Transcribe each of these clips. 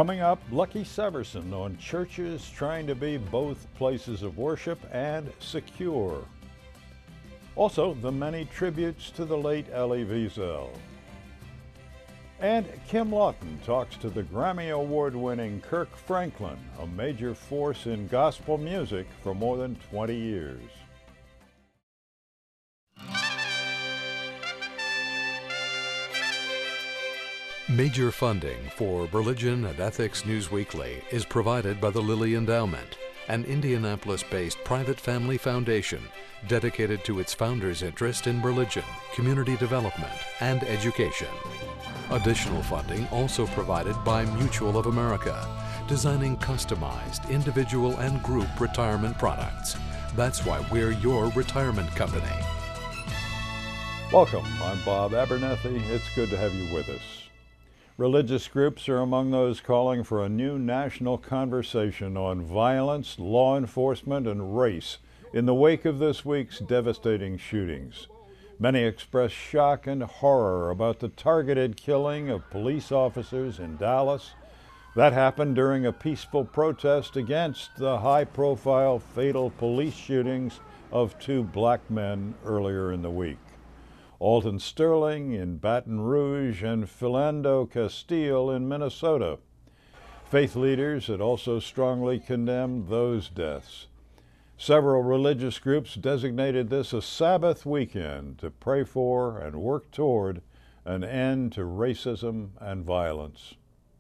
Coming up, Lucky Severson on churches trying to be both places of worship and secure. Also, the many tributes to the late Elie Wiesel. And Kim Lawton talks to the Grammy Award-winning Kirk Franklin, a major force in gospel music for more than 20 years. Major funding for Religion and Ethics News Weekly is provided by the Lilly Endowment, an Indianapolis-based private family foundation dedicated to its founders' interest in religion, community development, and education. Additional funding also provided by Mutual of America, designing customized individual and group retirement products. That's why we're your retirement company. Welcome, I'm Bob Abernethy. It's good to have you with us. Religious groups are among those calling for a new national conversation on violence, law enforcement, and race in the wake of this week's devastating shootings. Many express shock and horror about the targeted killing of police officers in Dallas. That happened during a peaceful protest against the high-profile fatal police shootings of 2 black men earlier in the week. Alton Sterling in Baton Rouge and Philando Castile in Minnesota. Faith leaders had also strongly condemned those deaths. Several religious groups designated this a Sabbath weekend to pray for and work toward an end to racism and violence.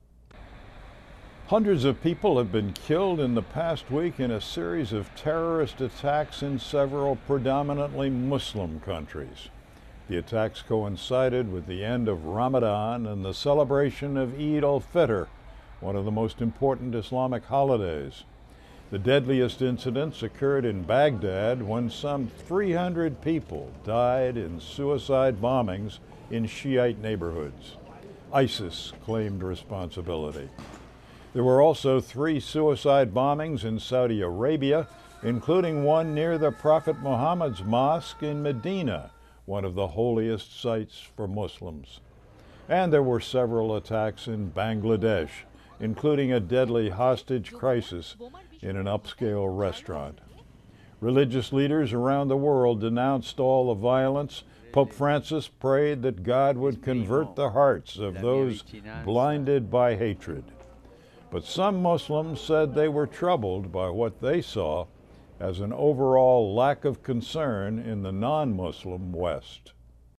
Hundreds of people have been killed in the past week in a series of terrorist attacks in several predominantly Muslim countries. The attacks coincided with the end of Ramadan and the celebration of Eid al-Fitr, one of the most important Islamic holidays. The deadliest incidents occurred in Baghdad when some 300 people died in suicide bombings in Shiite neighborhoods. ISIS claimed responsibility. There were also 3 suicide bombings in Saudi Arabia, including one near the Prophet Muhammad's mosque in Medina, one of the holiest sites for Muslims. And there were several attacks in Bangladesh, including a deadly hostage crisis in an upscale restaurant. Religious leaders around the world denounced all the violence. Pope Francis prayed that God would convert the hearts of those blinded by hatred. But some Muslims said they were troubled by what they saw as an overall lack of concern in the non-Muslim West.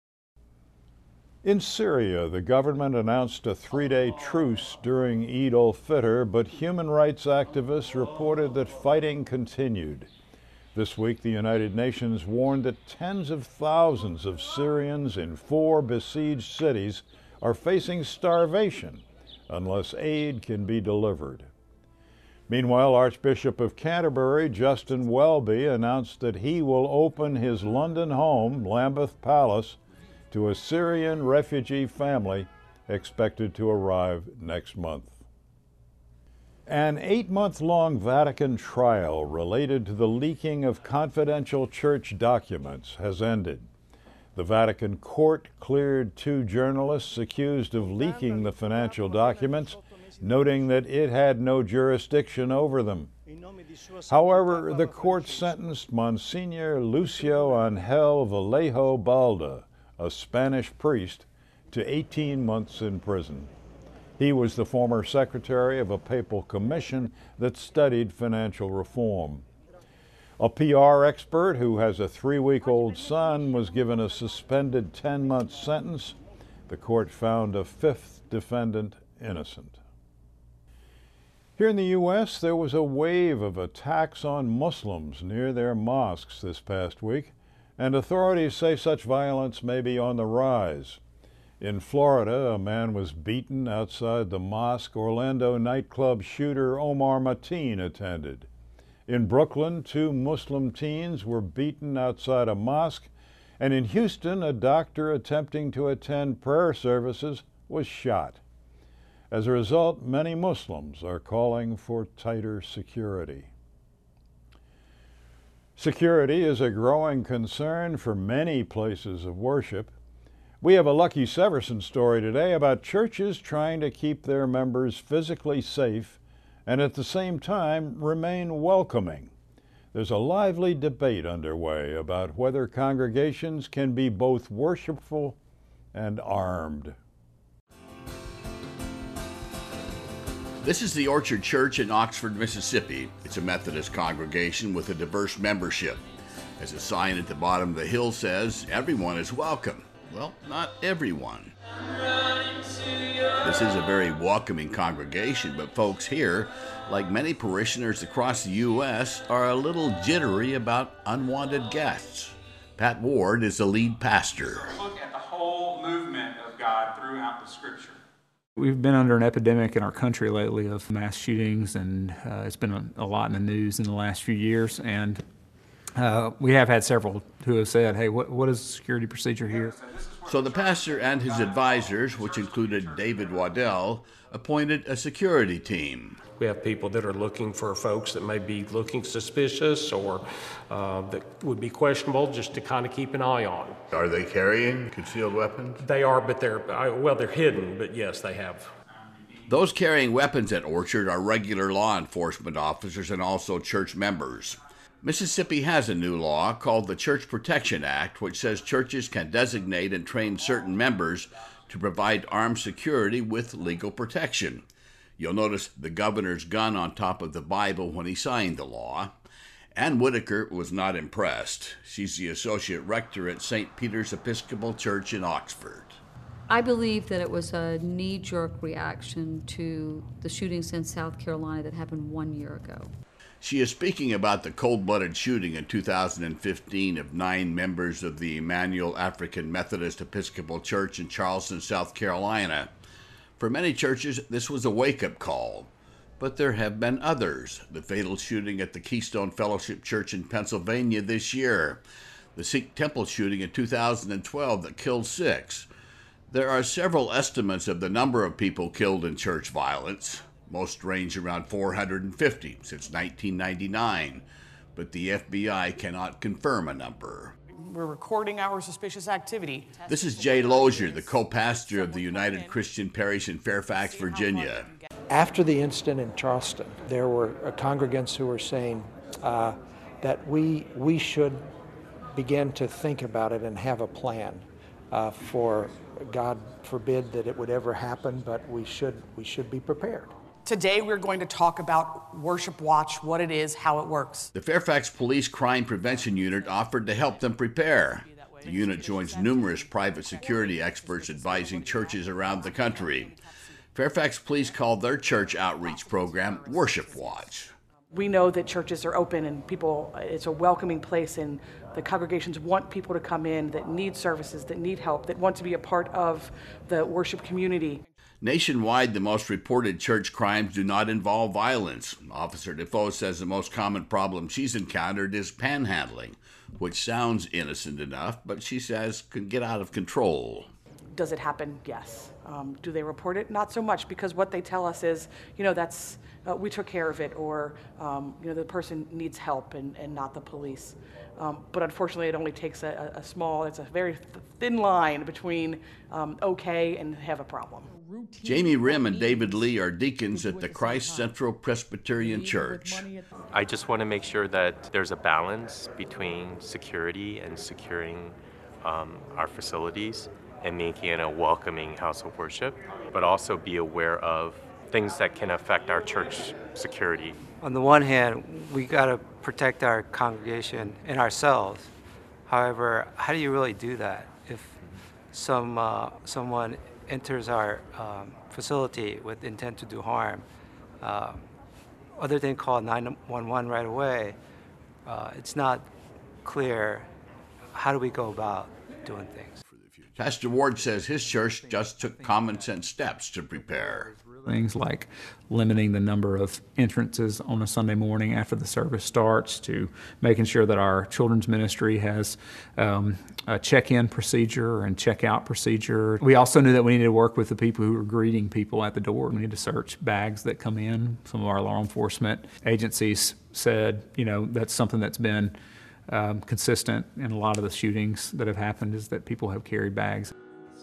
In Syria, the government announced a 3-day truce during Eid al-Fitr, but human rights activists reported that fighting continued. This week, the United Nations warned that tens of thousands of Syrians in 4 besieged cities are facing starvation unless aid can be delivered. Meanwhile, Archbishop of Canterbury, Justin Welby, announced that he will open his London home, Lambeth Palace, to a Syrian refugee family expected to arrive next month. An 8-month-long Vatican trial related to the leaking of confidential church documents has ended. The Vatican court cleared 2 journalists accused of leaking the financial documents, noting that it had no jurisdiction over them. However, the court sentenced Monsignor Lucio Angel Vallejo Balda, a Spanish priest, to 18 months in prison. He was the former secretary of a papal commission that studied financial reform. A PR expert who has a 3-week-old son was given a suspended 10-month sentence. The court found a 5th defendant innocent. Here in the U.S., there was a wave of attacks on Muslims near their mosques this past week, and authorities say such violence may be on the rise. In Florida, a man was beaten outside the mosque Orlando nightclub shooter Omar Mateen attended. In Brooklyn, 2 Muslim teens were beaten outside a mosque, and in Houston, a doctor attempting to attend prayer services was shot. As a result, many Muslims are calling for tighter security. Security is a growing concern for many places of worship. We have a Lucky Severson story today about churches trying to keep their members physically safe and at the same time remain welcoming. There's a lively debate underway about whether congregations can be both worshipful and armed. This is the Orchard Church in Oxford, Mississippi. It's a Methodist congregation with a diverse membership. As a sign at the bottom of the hill says, everyone is welcome. Well, not everyone. This is a very welcoming congregation, but folks here, like many parishioners across the U.S., are a little jittery about unwanted guests. Pat Ward is the lead pastor. Look at the whole movement of God throughout the Scripture. We've been under an epidemic in our country lately of mass shootings, and it's been a lot in the news in the last few years. And we have had several who have said, hey, what is the security procedure here? So the pastor and his advisors, which included David Waddell, appointed a security team. We have people that are looking for folks that may be looking suspicious or that would be questionable, just to kind of keep an eye on. Are they carrying concealed weapons? They are, but they're hidden, but yes, they have. Those carrying weapons at Orchard are regular law enforcement officers and also church members. Mississippi has a new law called the Church Protection Act, which says churches can designate and train certain members to provide armed security with legal protection. You'll notice the governor's gun on top of the Bible when he signed the law. Ann Whitaker was not impressed. She's the associate rector at St. Peter's Episcopal Church in Oxford. I believe that it was a knee-jerk reaction to the shootings in South Carolina that happened 1 year ago. She is speaking about the cold-blooded shooting in 2015 of 9 members of the Emmanuel African Methodist Episcopal Church in Charleston, South Carolina. For many churches, this was a wake-up call, but there have been others. The fatal shooting at the Keystone Fellowship Church in Pennsylvania this year, the Sikh temple shooting in 2012 that killed 6. There are several estimates of the number of people killed in church violence. Most range around 450 since 1999, but the FBI cannot confirm a number. We're recording our suspicious activity. This is Jay Lozier, the co-pastor of the United Christian Parish in Fairfax, Virginia. After the incident in Charleston, there were congregants who were saying that we should begin to think about it and have a plan for, God forbid that it would ever happen, but we should be prepared. Today we're going to talk about Worship Watch, what it is, how it works. The Fairfax Police Crime Prevention Unit offered to help them prepare. The unit joins numerous private security experts advising churches around the country. Fairfax Police called their church outreach program Worship Watch. We know that churches are open and it's a welcoming place, and the congregations want people to come in that need services, that need help, that want to be a part of the worship community. Nationwide, the most reported church crimes do not involve violence. Officer Defoe says the most common problem she's encountered is panhandling, which sounds innocent enough, but she says can get out of control. Does it happen? Yes. Do they report it? Not so much, because what they tell us is, we took care of it, or the person needs help and not the police. But unfortunately, it only takes it's a very thin line between okay and have a problem. Jamie Rim and David Lee are deacons at the Christ Central Presbyterian Church. I just want to make sure that there's a balance between security and securing our facilities and making it a welcoming house of worship, but also be aware of things that can affect our church security. On the one hand, we got to protect our congregation and ourselves. However, how do you really do that if someone enters our facility with intent to do harm? Other than call 911 right away, it's not clear how do we go about doing things. Pastor Ward says his church just took common sense steps to prepare. Things like limiting the number of entrances on a Sunday morning after the service starts, to making sure that our children's ministry has a check-in procedure and check-out procedure. We also knew that we needed to work with the people who were greeting people at the door. We need to search bags that come in. Some of our law enforcement agencies said, that's something that's been consistent in a lot of the shootings that have happened, is that people have carried bags.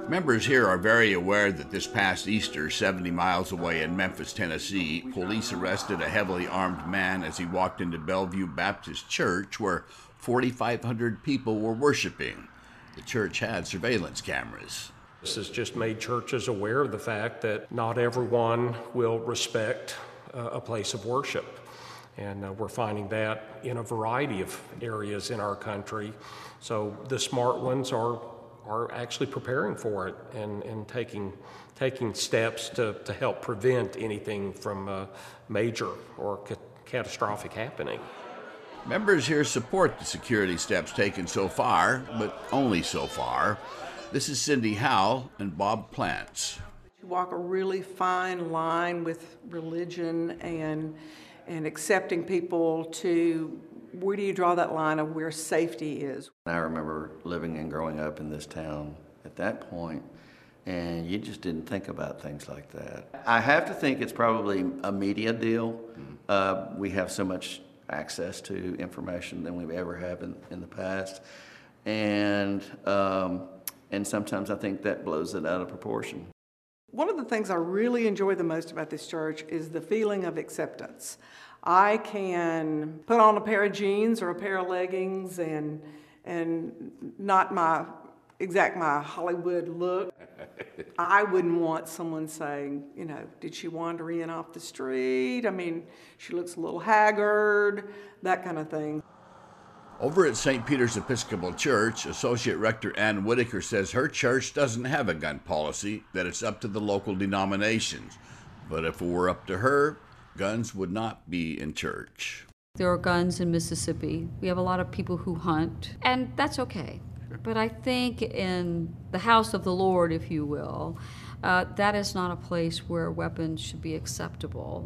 Members here are very aware that this past Easter, 70 miles away in Memphis, Tennessee, police arrested a heavily armed man as he walked into Bellevue Baptist Church, where 4,500 people were worshiping. The church had surveillance cameras. This has just made churches aware of the fact that not everyone will respect a place of worship. And we're finding that in a variety of areas in our country. So the smart ones are actually preparing for it and taking steps to help prevent anything from major or catastrophic happening. Members here support the security steps taken so far, but only so far. This is Cindy Howell and Bob Plants. You walk a really fine line with religion and accepting people to where do you draw that line of where safety is? I remember living and growing up in this town at that point, and you just didn't think about things like that. I have to think it's probably a media deal. We have so much access to information than we've ever had in the past, and sometimes I think that blows it out of proportion. One of the things I really enjoy the most about this church is the feeling of acceptance. I can put on a pair of jeans or a pair of leggings and not my Hollywood look. I wouldn't want someone saying, you know, did she wander in off the street? I mean, she looks a little haggard, that kind of thing. Over at St. Peter's Episcopal Church, Associate Rector Ann Whitaker says her church doesn't have a gun policy, that it's up to the local denominations. But if it were up to her, guns would not be in church. There are guns in Mississippi. We have a lot of people who hunt, and that's okay. But I think in the house of the Lord, if you will, that is not a place where weapons should be acceptable.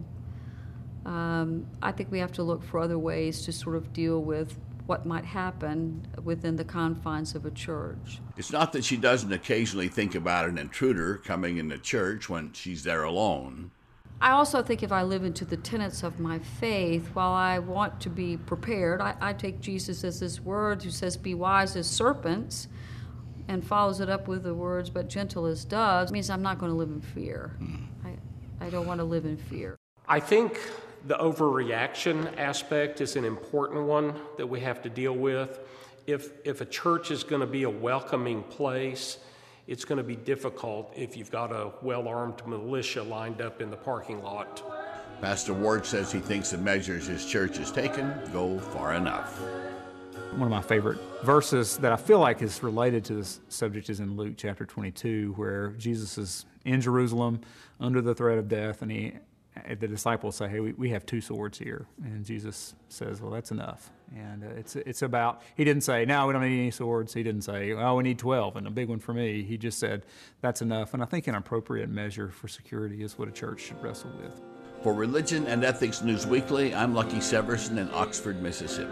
I think we have to look for other ways to sort of deal with what might happen within the confines of a church. It's not that she doesn't occasionally think about an intruder coming into church when she's there alone. I also think if I live into the tenets of my faith, while I want to be prepared, I take Jesus as his words, who says, be wise as serpents, and follows it up with the words, but gentle as doves. It means I'm not going to live in fear. I don't want to live in fear. I think the overreaction aspect is an important one that we have to deal with. If a church is going to be a welcoming place, it's going to be difficult if you've got a well-armed militia lined up in the parking lot. Pastor Ward says he thinks the measures his church has taken go far enough. One of my favorite verses that I feel like is related to this subject is in Luke chapter 22, where Jesus is in Jerusalem under the threat of death, and the disciples say, hey, we have 2 swords here. And Jesus says, well, that's enough. And it's about, he didn't say, no, we don't need any swords. He didn't say, oh, we need 12 and a big one for me. He just said, that's enough. And I think an appropriate measure for security is what a church should wrestle with. For Religion and Ethics News Weekly, I'm Lucky Severson in Oxford, Mississippi.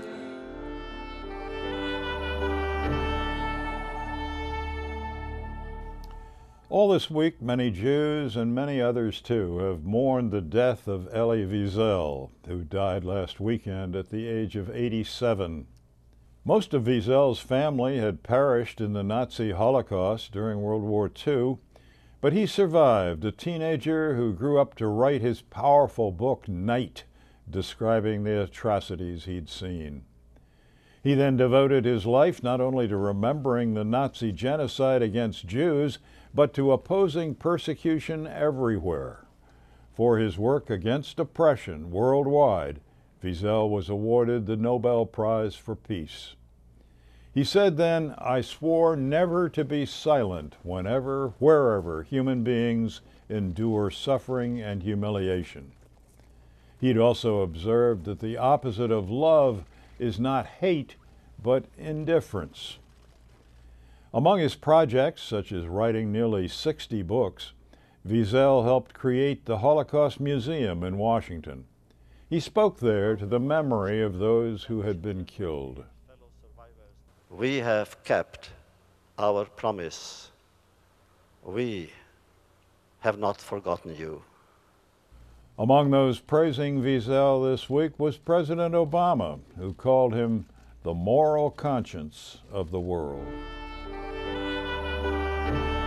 All this week, many Jews and many others too have mourned the death of Elie Wiesel, who died last weekend at the age of 87. Most of Wiesel's family had perished in the Nazi Holocaust during World War II, but he survived, a teenager who grew up to write his powerful book, Night, describing the atrocities he'd seen. He then devoted his life not only to remembering the Nazi genocide against Jews, but to opposing persecution everywhere. For his work against oppression worldwide, Wiesel was awarded the Nobel Prize for Peace. He said then, I swore never to be silent whenever, wherever human beings endure suffering and humiliation. He'd also observed that the opposite of love is not hate, but indifference. Among his projects, such as writing nearly 60 books, Wiesel helped create the Holocaust Museum in Washington. He spoke there to the memory of those who had been killed. We have kept our promise. We have not forgotten you. Among those praising Wiesel this week was President Obama, who called him the moral conscience of the world.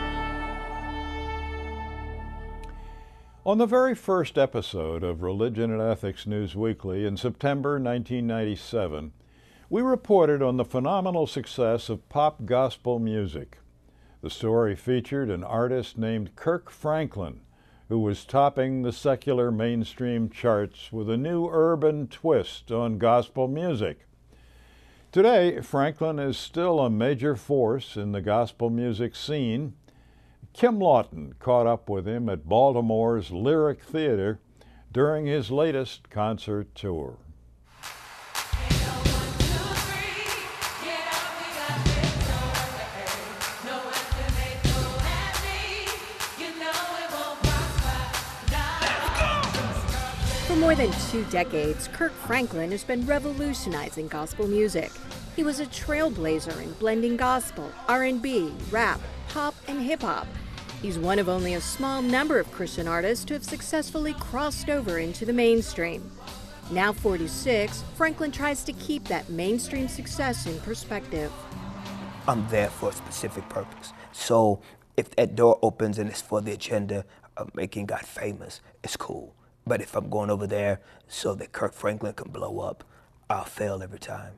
On the very first episode of Religion and Ethics News Weekly in September 1997, we reported on the phenomenal success of pop gospel music. The story featured an artist named Kirk Franklin, who was topping the secular mainstream charts with a new urban twist on gospel music. Today, Franklin is still a major force in the gospel music scene. Kim Lawton caught up with him at Baltimore's Lyric Theater during his latest concert tour. For more than 2 decades, Kirk Franklin has been revolutionizing gospel music. He was a trailblazer in blending gospel, R&B, rap, pop, and hip-hop. He's one of only a small number of Christian artists to have successfully crossed over into the mainstream. Now 46, Franklin tries to keep that mainstream success in perspective. I'm there for a specific purpose. So if that door opens and it's for the agenda of making God famous, it's cool. But if I'm going over there so that Kirk Franklin can blow up, I'll fail every time.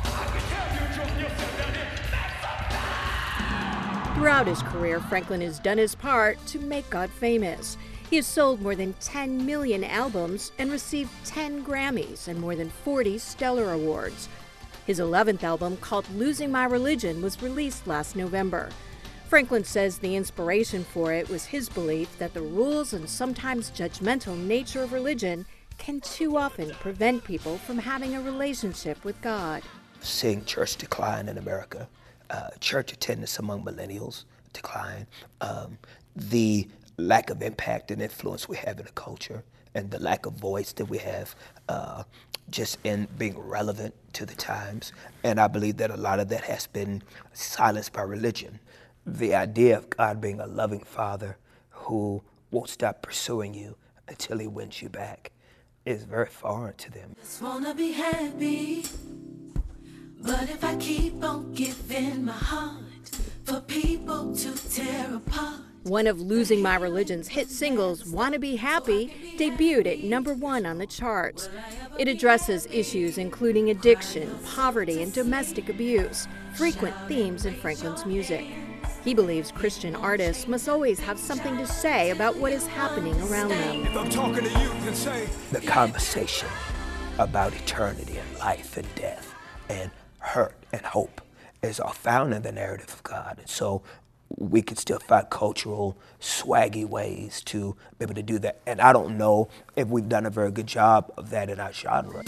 Throughout his career, Franklin has done his part to make God famous. He has sold more than 10 million albums and received 10 Grammys and more than 40 Stellar Awards. His 11th album, called Losing My Religion, was released last November. Franklin says the inspiration for it was his belief that the rules and sometimes judgmental nature of religion can too often prevent people from having a relationship with God. Seeing church decline in America, church attendance among millennials decline, the lack of impact and influence we have in the culture, and the lack of voice that we have just in being relevant to the times. And I believe that a lot of that has been silenced by religion. The idea of God being a loving father who won't stop pursuing you until he wins you back is very foreign to them. Just wanna be happy, but if I keep on giving my heart for people to tear apart. One of Losing My Religion's hit singles, Wanna Be Happy, debuted at #1 on the charts. It addresses issues including addiction, poverty, and domestic abuse, frequent themes in Franklin's music. He believes Christian artists must always have something to say about what is happening around them. If I'm talking to you, then say the conversation about eternity and life and death and hurt and hope is all found in the narrative of God. And so we can still find cultural, swaggy ways to be able to do that. And I don't know if we've done a very good job of that in our genre.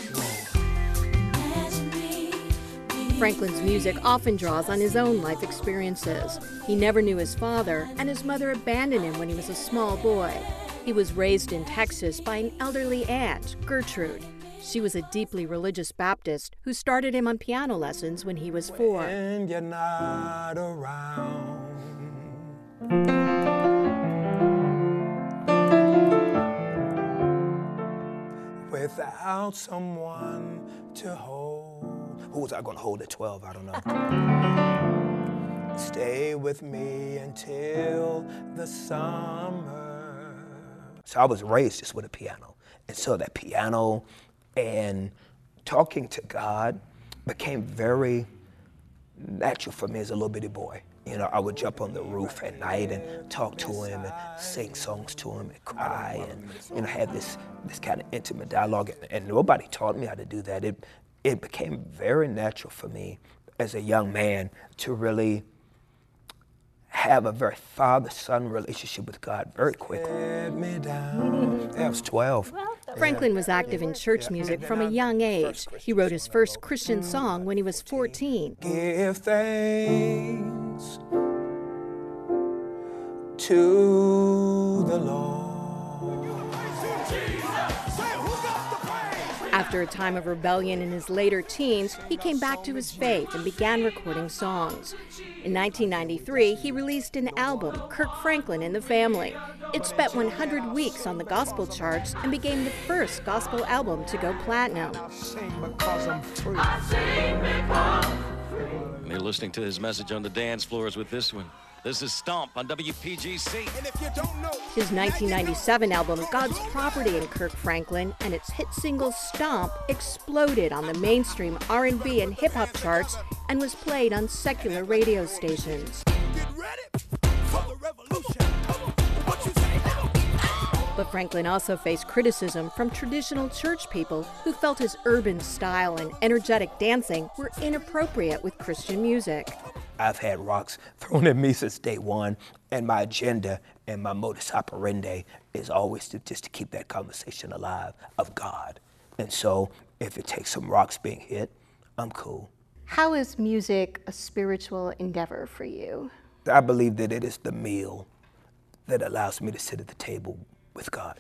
Franklin's music often draws on his own life experiences. He never knew his father, and his mother abandoned him when he was a small boy. He was raised in Texas by an elderly aunt, Gertrude. She was a deeply religious Baptist who started him on piano lessons when he was 4. When you're not around. Without someone to hold. Who was I going to hold at 12? I don't know. Stay with me until the summer. So I was raised just with a piano. And so that piano and talking to God became very natural for me as a little bitty boy. You know, I would jump on the roof at night and talk to him and sing songs to him and cry and, you know, have this kind of intimate dialogue. And nobody taught me how to do that. It became very natural for me as a young man to really have a very father-son relationship with God very quickly. I was 12. Franklin was active in church music from a young age. He wrote his first Christian song when he was 14. Give thanks to the Lord. After a time of rebellion in his later teens, he came back to his faith and began recording songs. In 1993, he released an album, Kirk Franklin and the Family. It spent 100 weeks on the gospel charts and became the first gospel album to go platinum. And they're listening to his message on the dance floors with this one. This is Stomp on WPGC. And if you don't know, His 1997 album, God's Property in Kirk Franklin, and its hit single Stomp exploded on the mainstream R&B and hip-hop charts and was played on secular radio stations. get ready for the revolution. Come on, what you say now? But Franklin also faced criticism from traditional church people who felt his urban style and energetic dancing were inappropriate with Christian music. I've had rocks thrown at me since day one, and my agenda and my modus operandi is always to keep that conversation alive of God. And so if it takes some rocks being hit, I'm cool. How is music a spiritual endeavor for you? I believe that it is the meal that allows me to sit at the table with God.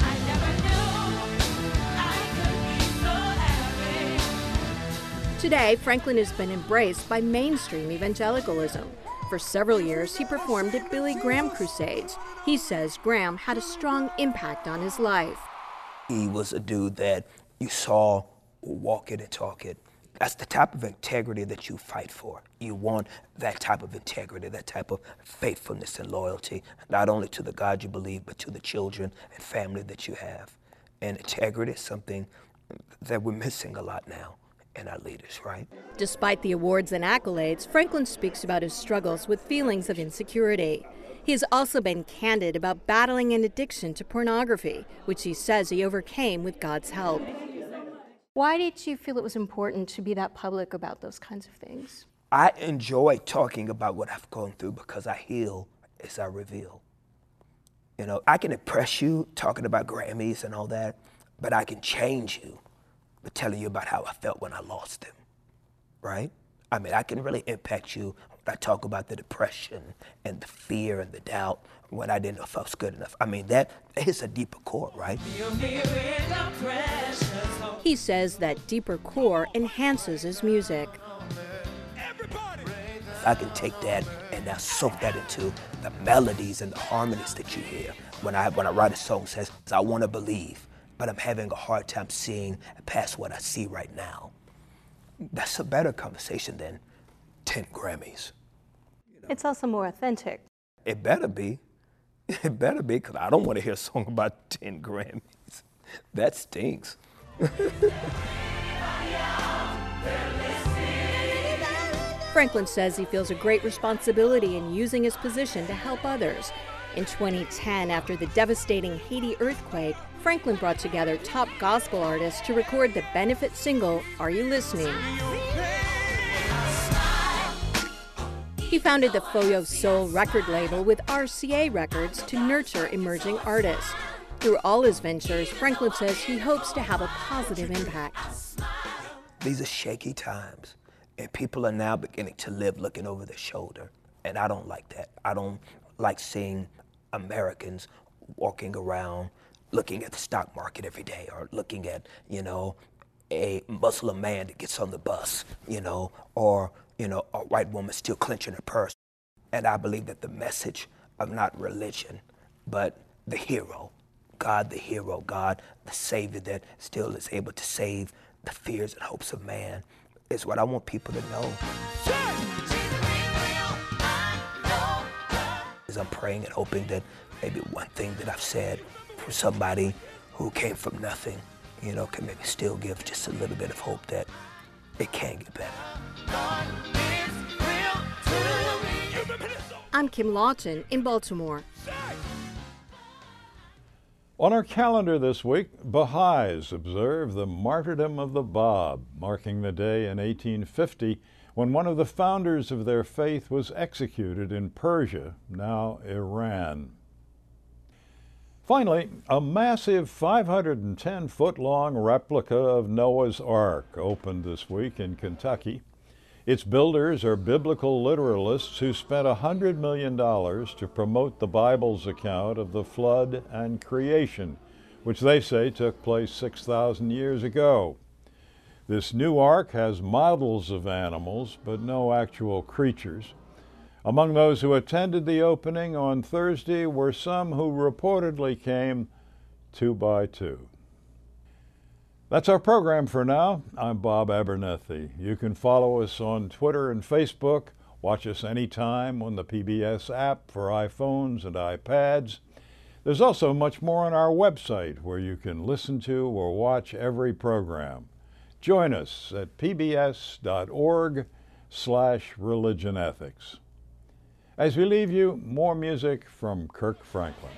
Today, Franklin has been embraced by mainstream evangelicalism. For several years, he performed at Billy Graham crusades. He says Graham had a strong impact on his life. He was a dude that you saw walk it and talk it. That's the type of integrity that you fight for. You want that type of integrity, that type of faithfulness and loyalty, not only to the God you believe, but to the children and family that you have. And integrity is something that we're missing a lot now in our leaders, right? Despite the awards and accolades, Franklin speaks about his struggles with feelings of insecurity. He has also been candid about battling an addiction to pornography, which he says he overcame with God's help. Why did you feel it was important to be that public about those kinds of things? I enjoy talking about what I've gone through because I heal as I reveal. You know, I can impress you talking about Grammys and all that, but I can change you by telling you about how I felt when I lost them, right? I mean, I can really impact you when I talk about the depression and the fear and the doubt when I didn't know if I was good enough. I mean, that hits a deeper core, right? He says that deeper core enhances his music. If I can take that and now soak that into the melodies and the harmonies that you hear. When I write a song that says, I want to believe, but I'm having a hard time seeing past what I see right now. That's a better conversation than 10 Grammys. It's also more authentic. It better be. It better be, because I don't want to hear a song about 10 Grammys. That stinks. Franklin says he feels a great responsibility in using his position to help others. In 2010, after the devastating Haiti earthquake, Franklin brought together top gospel artists to record the benefit single, Are You Listening? He founded the Foyo Soul record label with RCA Records to nurture emerging artists. Through all his ventures, Franklin says he hopes to have a positive impact. These are shaky times, and people are now beginning to live looking over their shoulder, and I don't like that. I don't like seeing Americans walking around looking at the stock market every day, or looking at, you know, a Muslim man that gets on the bus, you know, or, you know, a white woman still clenching her purse. And I believe that the message of not religion, but the hero, God the hero, God the Savior that still is able to save the fears and hopes of man, is what I want people to know. As I'm praying and hoping that maybe one thing that I've said for somebody who came from nothing, you know, can maybe still give just a little bit of hope that it can get better. I'm Kim Lawton in Baltimore. On our calendar this week, Baha'is observe the martyrdom of the Bab, marking the day in 1850 when one of the founders of their faith was executed in Persia, now Iran. Finally, a massive 510-foot-long replica of Noah's Ark opened this week in Kentucky. Its builders are biblical literalists who spent $100 million to promote the Bible's account of the flood and creation, which they say took place 6,000 years ago. This new ark has models of animals, but no actual creatures. Among those who attended the opening on Thursday were some who reportedly came 2 by 2. That's our program for now. I'm Bob Abernethy. You can follow us on Twitter and Facebook, Watch us anytime on the PBS app for iPhones and iPads. There's also much more on our website where you can listen to or watch every program. Join us at pbs.org/religionethics. As we leave you, more music from Kirk Franklin.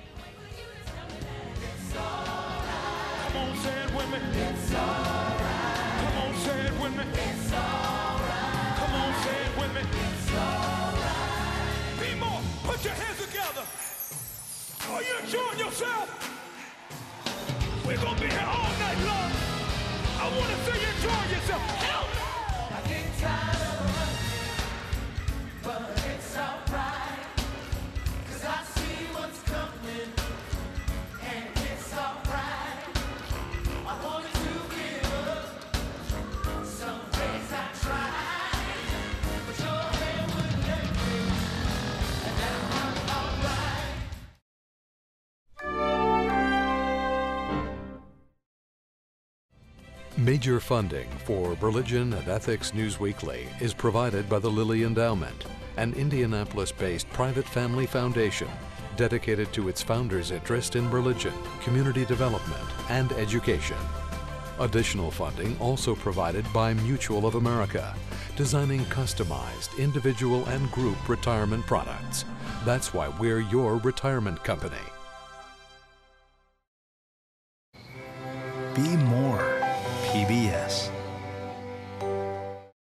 Come on, say it with me. It's alright. Come on, say it with me. It's alright. Come on, say it with me. It's alright. Be more. Put your hands together. Are you enjoying yourself? We're gonna be here all night long. I want to see you enjoy yourself. Help! I get tired of running, but it's alright. 'Cause I see what's coming, and it's alright. I wanted to give up. Some days I tried, but your hand wouldn't let me. And now I'm alright. Major funding for Religion and Ethics News Weekly is provided by the Lilly Endowment, an Indianapolis-based private family foundation dedicated to its founders' interest in religion, community development, and education. Additional funding also provided by Mutual of America, designing customized individual and group retirement products. That's why we're your retirement company. Be more PBS.